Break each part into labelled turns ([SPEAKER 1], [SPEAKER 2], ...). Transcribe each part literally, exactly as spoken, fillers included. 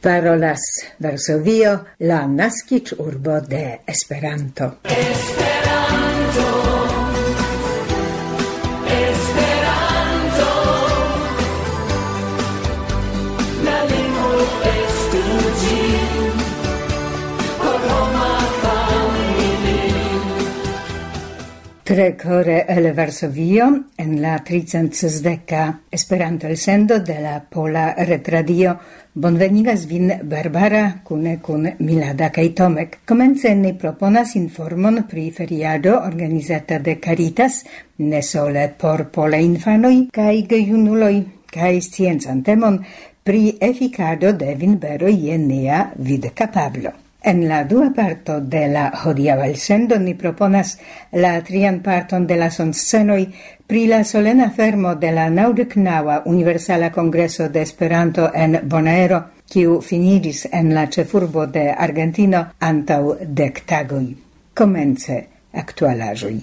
[SPEAKER 1] Parolas Varsovio, la naskiĝurbo de Esperanto.
[SPEAKER 2] Esperanto, Esperanto, la lingvo estu ĝi por homa familio.
[SPEAKER 1] Tre kore el Varsovio en la tricent sesdeka Esperanto elsendo de la Pola Retradio. Bonvenigas vin Barbara kune kun Milada kaj Tomek. Komence ni proponas informon pri feriado organizata de Caritas, ne sole por pola infanoj kaj gejunuloj, kaj sciencan temon pri efikado de vinberoj je nia vidkapablo. En la dua parto de la hodiaŭa elsendo ni proponas la trian parton de la sonscenoj pri la solena fermo de la naŭdeknaŭa Universala Kongreso de Esperanto en Bonaero, kiu finiĝis en la ĉefurbo de Argentino antaŭ dek tagoj. Komence aktualaĵoj.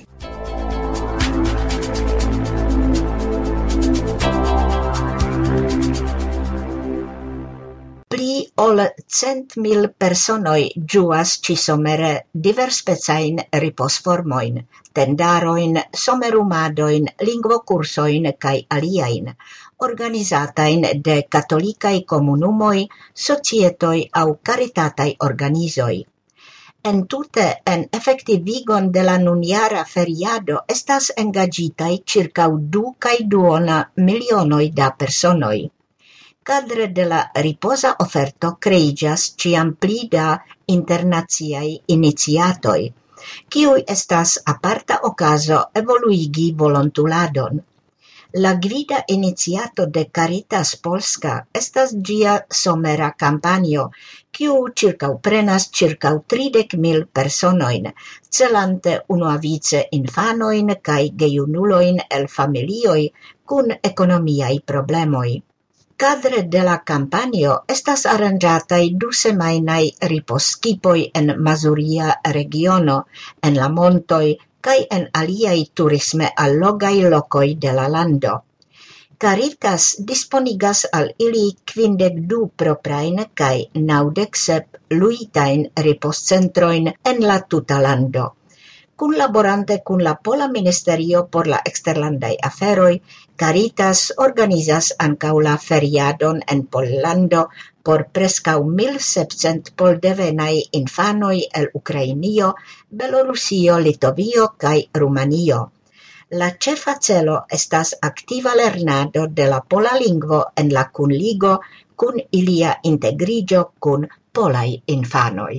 [SPEAKER 3] Pli ol cent mil personoj ĝuas ĉi-somere diversspecajn riposformojn, tendarojn, somerumadojn, lingvokursojn kaj aliajn, organizatajn de katolikaj komunumoj, societoj aŭ karitataj organizoj. Entute en efektivigon de la nunjara feriado estas engaĝitaj ĉirkaŭ du kaj duona milionoj da personoj. Cadre de la riposa oferto kreiĝas ĉiam pli da internaciaj iniciatoj, kiuj estas aparta okazo evoluigi volontuladon. La gvida iniciato de Caritas Polska estas ĝia somera kampanjo, kiu ĉirkaŭprenas ĉirkaŭ tridek mil personojn, celante unuavice infanojn kaj gejunulojn el familioj kun ekonomiaj problemoj. Cadre de la campanio estas aranĝataj du semajnaj riposkipoj en Mazuria regiono, en la montoj kaj en aliaj turisme allogaj lokoj de la lando. Caritas disponigas al ili kvindek du proprajn kaj naŭdek sep luitajn riposcentrojn en la tuta lando. Kunlaborante kun la Pola Ministerio por la Eksterlandaj Aferoj, Caritas organizas ankaŭ la feriadon en Pollando por preskaŭ mil sepcent poldevenaj infanoj el Ukrainio, Belorusio, Litovio kaj Rumanio. La ĉefa celo estas aktiva lernado de la pola lingvo en la kunligo kun ilia integriĝo kun polaj infanoj.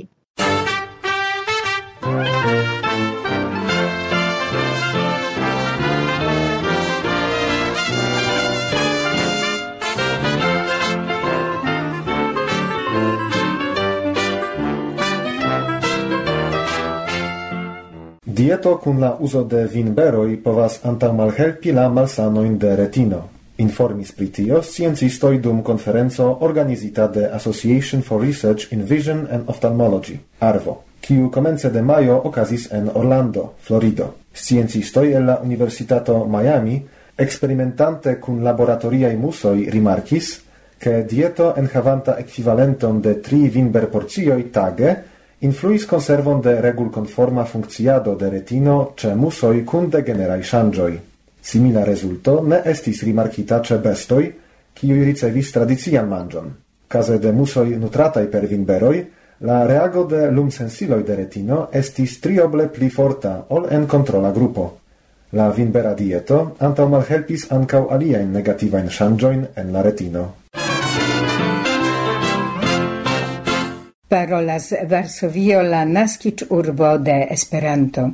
[SPEAKER 4] Dieto kun la uzo de vinberoj povas antaŭmalhelpi la malsanojn de retino. Informis pri tio sciencistoj dum konferenco organizita de Association for Research in Vision and Ophthalmology, ARVO, kiu komence de majo okazis en Orlando, Florido. Sciencistoj el la Universitato Miami, eksperimentante kun laboratoriaj musoj, rimarkis, ke dieto enhavanta ekvivalenton de tri vinberporcioj tage influis conservon de regulconforma funkciado de retino ĉe musoj kun degeneraj ŝanĝoj. Simila rezulto ne estis rimarkita ĉe bestoj, kiuj ricevis tradician manĝon. Kaze de musoj nutrataj per vinberoj, la reago de lumsensiloj de retino estis trioble pli forta ol en kontrola grupo. La vinbera dieto antaŭmalhelpis ankaŭ aliajn negativajn ŝanĝojn en la retino.
[SPEAKER 1] Parolas Varsovio, la naskiĝurbo de Esperanto.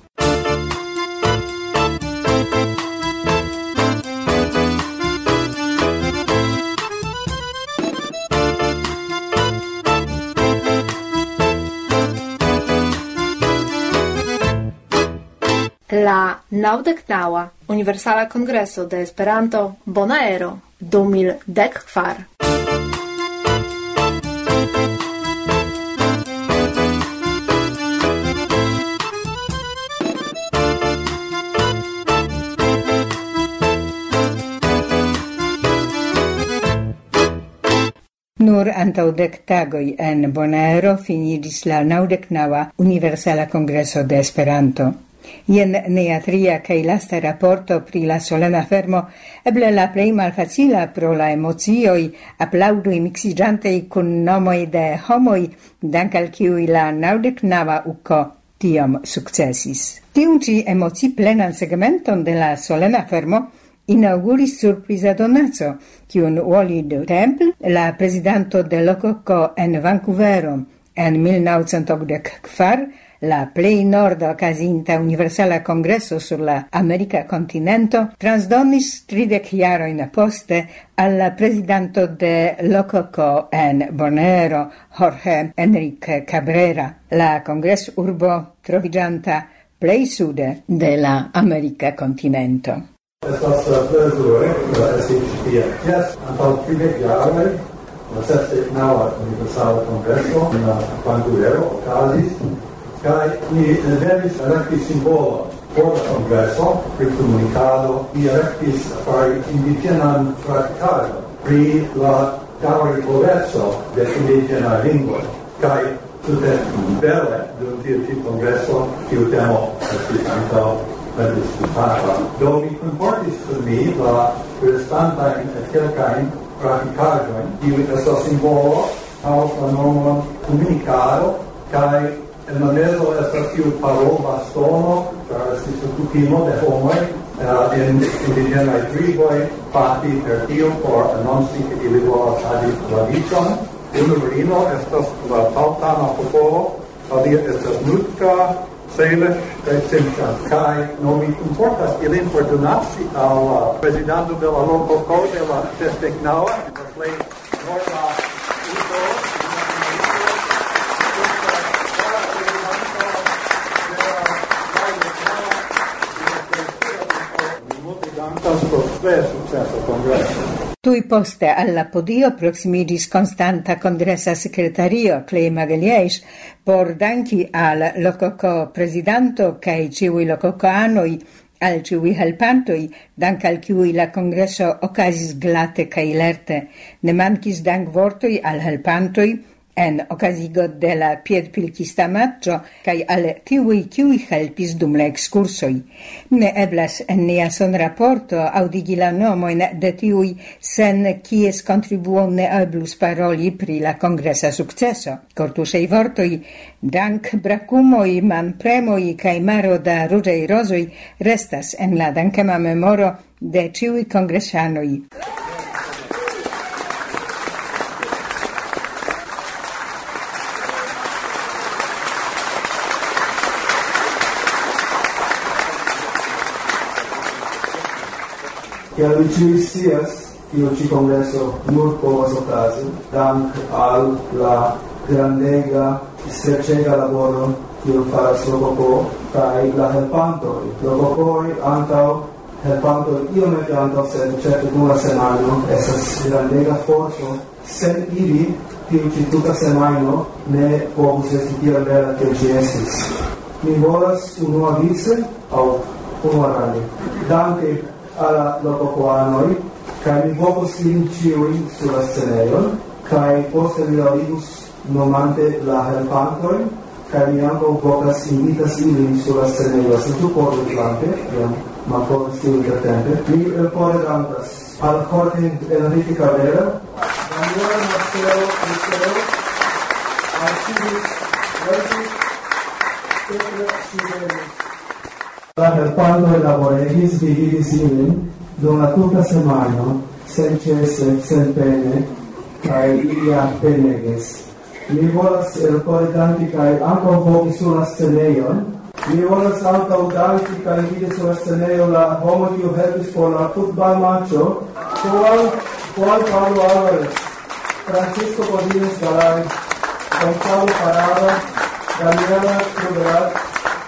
[SPEAKER 5] La naŭdeknaŭa Universala Kongreso de Esperanto Bonaero du mil dek kvar.
[SPEAKER 1] Nur antau dec tagoi en Bonaero finigis la naudec naua Universala Congreso de Esperanto. Ien nia tria cae lasta rapporto pri la solena fermo eble la plei malfacila pro la emozioi applaudui mixigiantei cun nomoi de homoi dank al ciui la naudec nava uco tiom successis. Tiun ci emozi plenan segmenton de la solena fermo inauguris surprisa donazo, ciun uoli de Temple, la presidanto de Lococo en Vancouvero en mil novecent octantquar, la plei norda ocasinta Universala Congreso sur la America continento, transdonis tridec jaroin poste alla presidanto de Lococo en Bonaero, Jorge Enrique Cabrera, la Congres urbo trovigianta plei sude de la America continento.
[SPEAKER 6] Estas plezure, la S H P Yes, antal tridec jaroj, la sesdeknaŭa Universala Kongreso en Vancouvero okazis, kaj ni devis elekti simbolon por la kongreso pri komunikado, ni elektis fari indiĝenan praktikaĵon pri la daŭrigoveco de indiĝenaj lingvoj, kaj tute bele dum tiu ĉi kongreso tiu temo estis ankaŭ diskutata. Do mi kunportis kun mi la restantajn et kelkajn praktikaĵojn, kiuj estas simbolo aŭ la nomon komunikado, kaj en la mezo estas tiu parolbastono, ĉar estis kutimo de homoj en indiĝenaj triboj bati per tio por anonci ke ili volas havi la vicon. Unu virino estas la taŭtana popolo, alia estas Nutka, Salish kaj Simcha. Kaj no mi importas ilin por donaci al la prezidanto de la Lococo de la sesdeknaŭa, la plej norda urbo.
[SPEAKER 1] Tui poste alla podio proximidis constanta congressa secretario Clay Magalhães por danki al Lococo presidanto cae ciui lococoanoi al ciui helpantoi, dank al ciui la congresso ocasis glate cae lerte. Ne mancis dank vortoi al helpantoi en ocasigo de la piedpilkista matcho cae al tiui ciui helpis dum la excursoi. Ne eblas en nia son rapporto audigi la nomoin de tiui sen cies contribuo ne eblus paroli pri la congressa successo. Cortusei vortoi, dank bracumoi, manpremoi cae maro da ruĝaj rozoj restas en la dankema memoro de ciui congressanoi.
[SPEAKER 7] Kiel vi ĉiuj scias, tiu ĉi kongreso nur povas okazi dank al la grandega, streĉega laboro kiu faras Lococo kaj la helpantoj. Lokokoj antaŭ helpantoj iomete antaŭ, sed certe dum la semajno estas grandega forto. Sen ili tiu ĉi tuta semajno ne povus esti tiel bela kiel ĝi estis. Mi volas unuavice aŭ unuarande danke alla Lococoanoi, cae mi vocos lin ciui sur la sceneon, cae poste mi laudibus nomante la helpantoi, cae mi anco vocas invitas ilin sur la sceneon, se tu porre durante, ma porre stiu intertempe. Mi porre dankas al Jorge Enrique Cabrera, Daniela Marcelo Marcelo, Archibus Regis, Petre Sirenis. La helpantoj laboregis, dividis ilin dum la tuta semajno, senĉese, senpene, kaj ilia peneges. Mi volas elkore danki kaj ankaŭ voki sur la scenejon. Mi volas ankaŭ danki kaj vidi sur la scenejo la homo kiu helpis por la futbalmatĉo, Juan Juan Pablo Álvarez, Francisco Godínez Garay, Gonzalo Parada, Daniela Cruderat.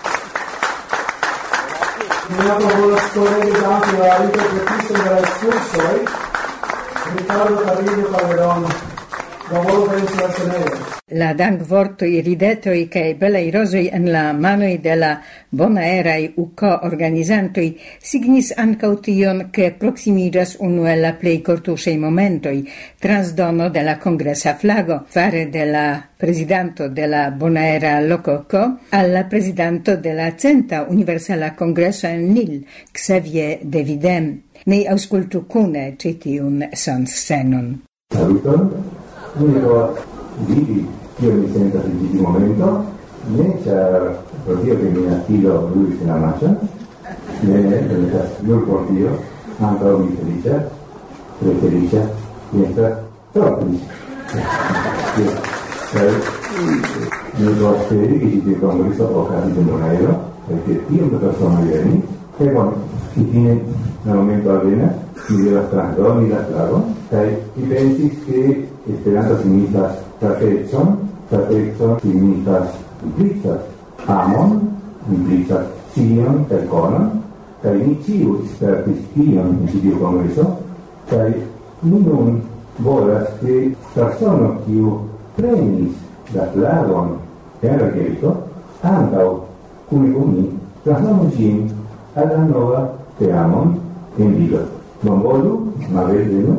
[SPEAKER 7] Mi ankaŭ volas kolegi danki la interpretisto de la ekskursoj, Ricardo Carrillo Calderón, Bonvolu pensi la scenejo.
[SPEAKER 1] La dankvortoj, ridetoj kaj belaj rozoj en la manoj de la bonaeraj U K organizantoj signis ankaŭ tion, ke proksimiĝas unu el la plej kortuŝaj momentoj, transdono de la kongresa flago fare de la prezidanto de la bonaera Lokoko al la prezidanto de la centa Universala Kongreso en Lille, Xavier Devidem. Ni aŭskultu kune ĉi tiun sonscenon.
[SPEAKER 8] Saluton, mi povas vidi kio mi sentas en ĉi tiu momento, ne ĉar pro tio ke mia filo luis en la marĉo, ne estas nur por tio, ankaŭ mi feliĉas, tre feliĉa, mi estas tro feliĉa. Kaj mi povas kredi ke ĉi tiu kongreso okazis en Bonaero, kaj ke tiom da personoj venis, kaj bone, fine la momento alvenas, mi devas transdoni la flagon, kaj mi pensis ke Esperanto signifas fratecon, fratecon signifas implicas amon, implicas scion kaj konon, kaj ni ĉiu spertis tion en ĉi tiu kongreso, kaj mi nun volas ke persono kiu prenis la flagon en la kelto, ankaŭ kune kun mi transdonu ĝin al la nova teamon en Lille. Bonvolu, Mabel Beno.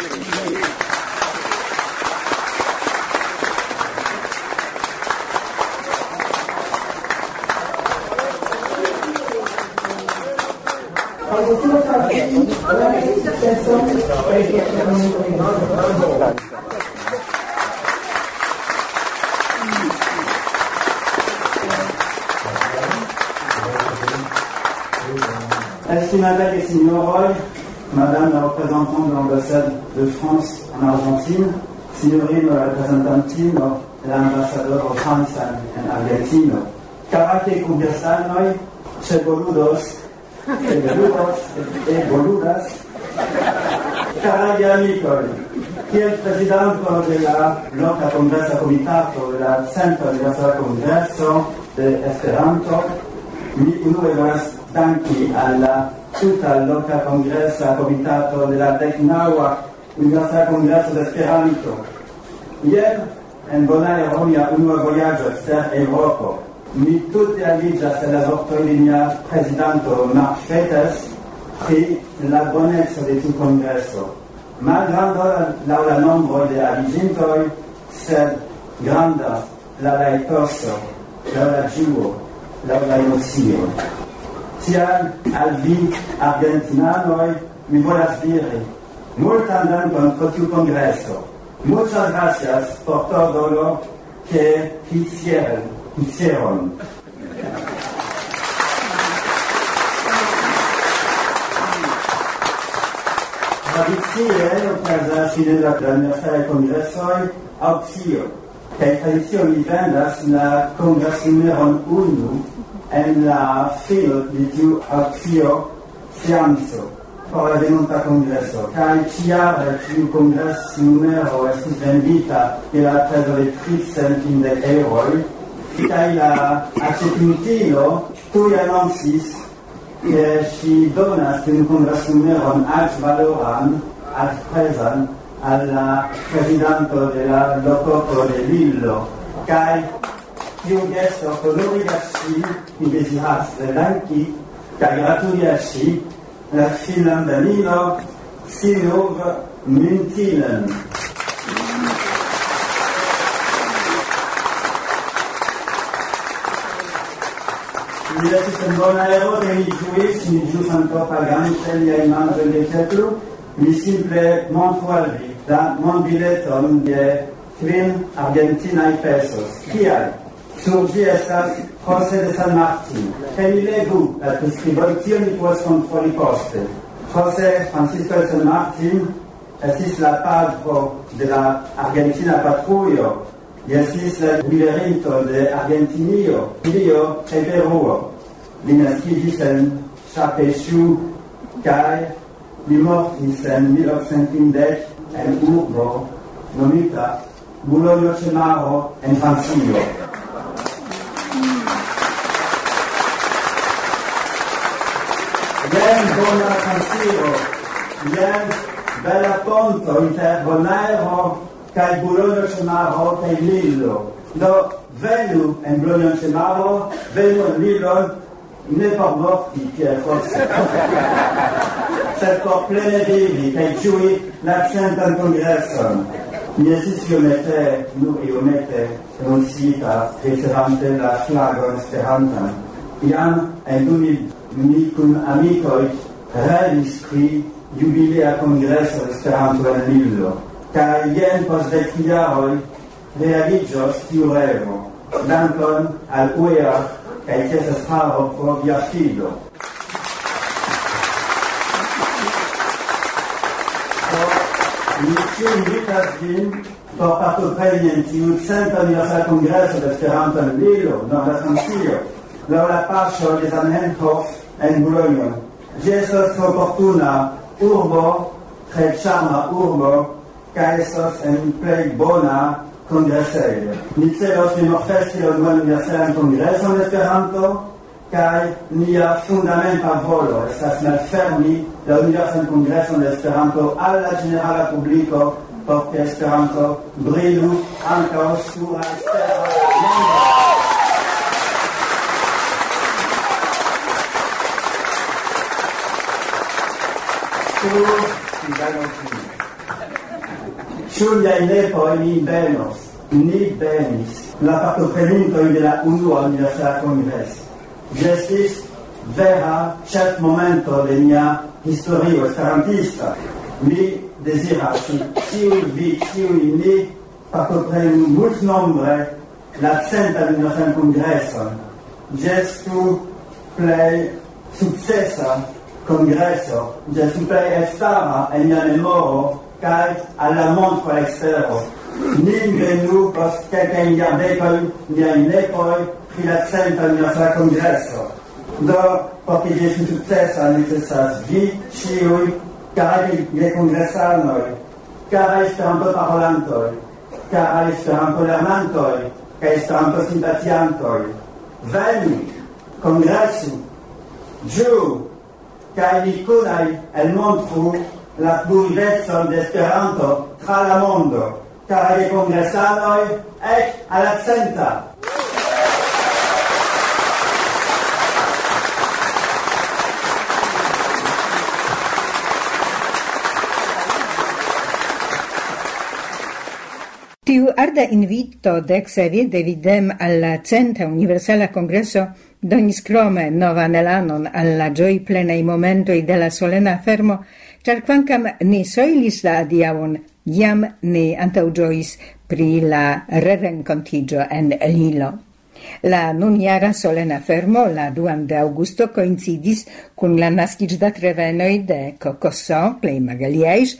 [SPEAKER 7] Estimables et signoroi, Madame la représentante de l'ambassade de France en Argentine, signorino representantino dell'ambassador de France en Argentino, caraque conversanoi, che boludos, che boludos e boludas, caragli amicoi, kiel presidente de la loca congresa comitato de la Centa Universala Congreso de Esperanto, mi unue volas danki alla tuta loca congresa comitato de la decnaŭa Universala Kongreso de Esperanto. Jen en Bonaero mia unua vojaĝo ekster Eŭropo. Mi tute aliĝas al la vortoj de mia prezidanto Mark Fettes pri la boneco de tiu kongreso. Malgranda laŭ la nombro de aliĝintoj, sed granda laŭ la etoso, laŭ la ĝuo, laŭ la emocio. Tial al vi, argentinanoj, mi volas diri multan dankon pro tiu kongreso. Muchas gracias por todo lo que hicieron. hicieron. Tradicie okazas fine de la universaj kongresoj aŭkcio, kaj tradicio mi vendas la kongres numeron unu en la filo de tiu aŭkcio seanco por la venonta kongreso. Kaj ĉiare tiu kongres numero estis vendita je la prezo de tricent kvindek eŭroj, kaj la aĉetintino tuj anoncis ke ŝi donas tiun kongres numeron altvaloran, altprezan al la prezidanto de la lokoko de Lillo. Kaj tiu gesto honorigas ŝin, mi deziras danki kaj gratuli al ŝi, la finlandanino Sinuv Mintinen. Mi estis en Bonaero, de mi ĝuis, mi ĵus ankaŭ pagante liajn manĝojn de Ketlu, mi simple montru al vi la monbileton de kvin argentinaj pesos. Kial? Sur ĝi estas José de San Martín. Kaj mi legu la priskribon, tion mi povas kontroli poste. José Francisco de San Martín estis la patro de la argentina patrujo, li estis la liverinto de Argentinio, Chilio kaj Peruo. Li naskiĝis en Ŝapeŝu kaj li mortis en mil okcent kvindek en urbo nomita Boulogne-Ĉemaro en Francio. Jen bona transiro, jen bela ponto inter Bonaero kai Bologna Cemaro kai Lillo. Do venu en Bologna Cemaro, venu en Lillo, ne por morti Pier forse. Sed por plene vivi kai ĝui la centan kongreson. Mi estis iomete, nur iomete, roncita, ricerante la flagon esperantan. Iam en du mil mi kun amikoj revis pri jubilea kongreso Esperanto en Lillo. Kaj jen post dek jaroj realiĝos tiu revo. Dankon al U E A kaj ties estraro pro via fido. Mi ci invitas vin por partopreni en tiu centa universala kongreso de Esperanto en Lillo, Norda Francio, laŭ la paŝo de Zamenhof en Bologno. Ĝi estas tre oportuna urbo, tre ĉarma urbo, kaj estas en plej bona kongresejo. Ni celos memorfesti la duan universalan kongreson de Esperanto, kaj nia fundamenta volo estas malfermi la universalan kongreson de Esperanto al la ĝenerala publiko, por ke Esperanto brilu ankaŭ sur la ekstera mondo. Ĉu niaj nepoj ni benos, ni benis la partoprenintoj de la unua universala kongreso. Ĝi estis vera ĉefmomento de nia historio esperantista. Mi deziras, ke ĉiuj vi, ĉiuj ni partoprenu multnombre la centan universalan kongreson. Ĝi estu plej sukcesa kongreso, ĝi estu plej elstara en nia memoro kaj al la mondo ekstero. Nin venu post kelkajn jardekoj niaj nepoj pri la centa universala kongreso. Do, por ke ĝi estu sukcesa, necesas vi ĉiuj, karaj gekongresanoj, karaj Esperanto-parolantoj, karaj Esperanto-lernantoj kaj Esperanto-simpatiantoj. Venu, kongresu, ĝuu, kaj ni kunaj elmontru la plurivecon de Esperanto tra la mondo. Karaj kongresanoj, ek al la centa!
[SPEAKER 1] Tiu arda invito de Xavier de Videm alla centa universala congreso donis crome novan elanon alla gioi plenei momentoi de la solena fermo, char quancam ne soilis la adiavon, iam ne antaujois pri la rerencontigio en Lillo. La nun jara solena fermo, la duan de augusto, coincidis cun la nascigdat revenoi de Cocosso, plei Magalieix,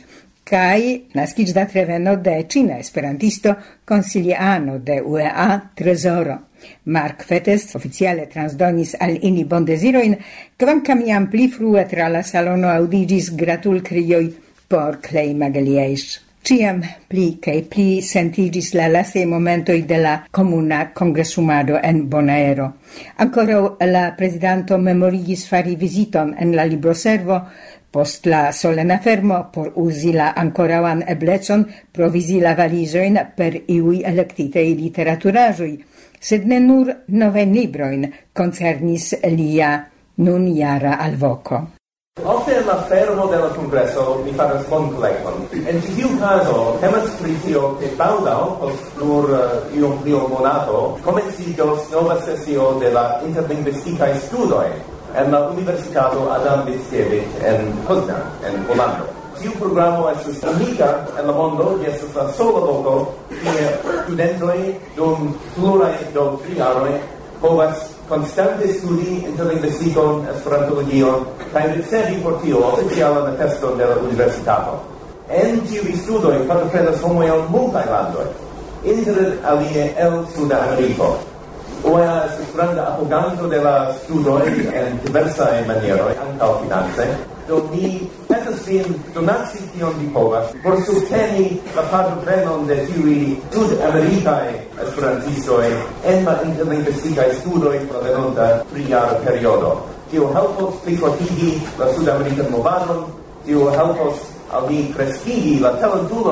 [SPEAKER 1] kai nascigdat reveno de Cina esperantisto consiliano de U E A Tresoro. Marc Fetes oficiale transdonis al ini bondesiroin, kvankam iam pli frue tra la salono audigis gratul crioi por Clay Magalieix. Ciam pli kai pli sentigis la lasei momentoi de la comuna congresumado en Bonaero. Ancora la presidento memorigis fari visiton en la libroservo post la solena fermo por usi la ancorauan eblecon provisi la valisoin per iui electitei literaturaĵoj, sed ne nur noven libroin concernis lia nun jara alvoco.
[SPEAKER 9] Ofte en la fermo de la congreso mi faras bonkolegon. En ĉi tiu kazo temas pri tio ke baldaŭ post nur uh, iom pli ol monato komenciĝos nova sesio de la interlingvistikaj studoj en la Universitato Adam Mickiewicz en Poznan, en Pollando. Tiu programo estas unika en la mondo, ĝi estas la sola loko kie studentoj dum pluraj do tri jaroj povas konstante studi interlingvistikon, esperantologion kaj ricevi por tio oficialan ateston de la universitato. En tiuj studoj partoprenas homoj el multaj landoj, inter alie el Suda Ameriko. U E A estas granda apoganto de la studoj en diversaj manieroj, ankaŭ finance. Do mi petas vin donaci kion vi povas por subteni la partoprenon de tiuj sud-amerikaj esperantistoj en la interlingvistikaj studoj por la venonta trijara periodo. Tio helpos plifortigi la sud-amerikan movadon, tio helpos al ni kreskigi la talentulojn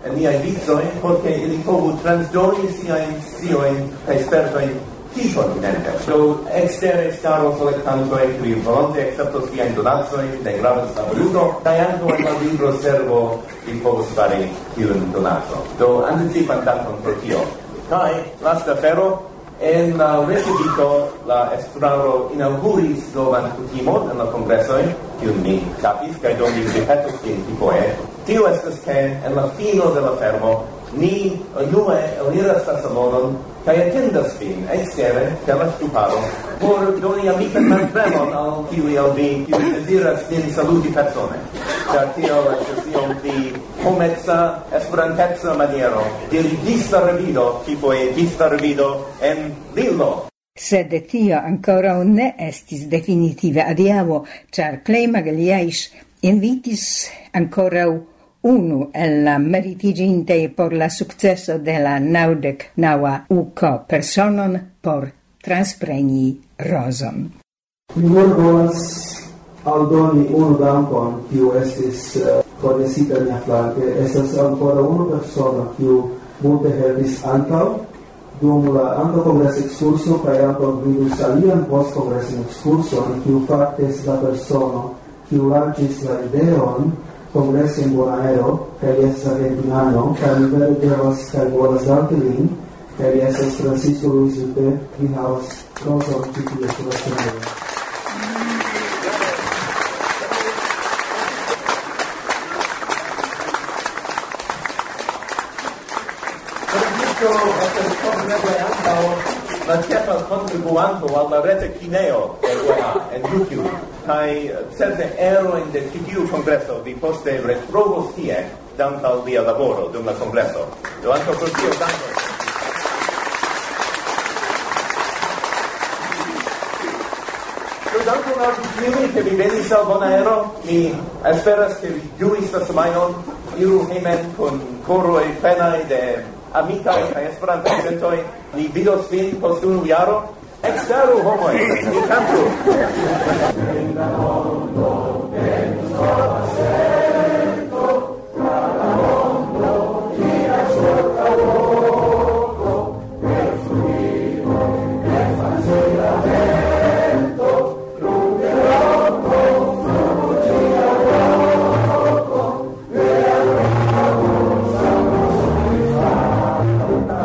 [SPEAKER 9] en niai vizoi, porque ili povu transdoni siain sioin kai spertoin pli continente. Do extere staros electantoi qui volonte acceptos viain donatsoin de gravas laborudo, kai anco en la libro servo ili povus fari tiun donato. Do anticipan dankon pro tio. Kai, lasta fero, en la recibito la estraro inauguris novan kutimon en la congresoi, kiun mi capis, kai do mi ripetos in tipoe. Tio estas che en la fino de la fermo ni unue eliras la salonon kai atendas vin extere de la stuparo por doni amican manpremon al kiui al vi kiui desiras nin saluti persone. Car tio estas iom pli homeca, esperanteca maniero de gista revido, tipoe gista revido en Lillo.
[SPEAKER 1] Sed tio ancora ne estis definitive adiavo, char Clay Magalhães invitis ancora unu el la meritiginte por la successo de la naudec naua uco personon por transpreni rozon.
[SPEAKER 7] Mi nur volas aldoni unu dankon, kiu estis uh, fornesita mia flanke. Estas ancora unu persona kiu multe helpis antaŭ dum la antaŭ-kongresa ekskurso kaj ankaŭ gvidis alian post-kongresan ekskurson, kiu fakte estis la persono kiu lanĉis la ideon Congresso in Bonaero, che es argentinano, che mi vere devas kaj volas danki lin, che es Francisco Luis Upe, vi havas rozon ĉi tie sur la scenejo.
[SPEAKER 9] Francisco estas kompreneble ankaŭ la ĉefa kontribuanto al la rete kineo de U E A en YouTube. Kai certe erojn de tiu congreso vi poste retrovos tie dank'al via laboro dum la congreso. Do ankaŭ pro tio dankon. Do dankon al vi ĉiuj, ke vi venis al Bonaero. Mi esperas, ke vi ĝuis la semajnon. Iru hejmen kun koroj plenaj de amikaj kaj esperantaj sentoj. Ni vidos vin post unu jaro. Exteru, homoi, ni cantu. In la mondo, en sola sento, tra la mondo, gira sopra loco, per fluido, per facile vento, lungo loco, flugo gira loco, per arriva un salvo di fatta,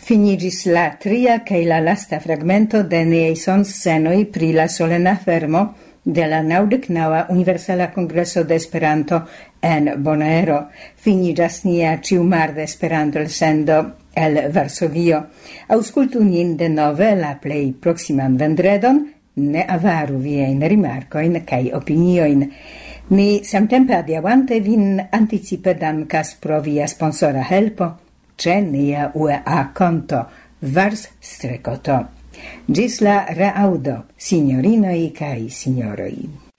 [SPEAKER 1] Finigis la tria cae la lasta fragmento de niei son scenoi pri la solena fermo de la naŭdeknaŭa Universala Kongreso de Esperanto en Bonaero. Finigas nia ĉiumarda Esperanto-elsendo el Varsovio. Aŭskultu nin denove la plej proksiman vendredon, ne avaru viajn rimarkojn kaj opiniojn. Ni samtempe adiaŭante vin anticipe dankas pro via sponsora helpo ĉe nia U E A konto Vars Strekoto. Gis la reaudo, signorinoi kai signoroi.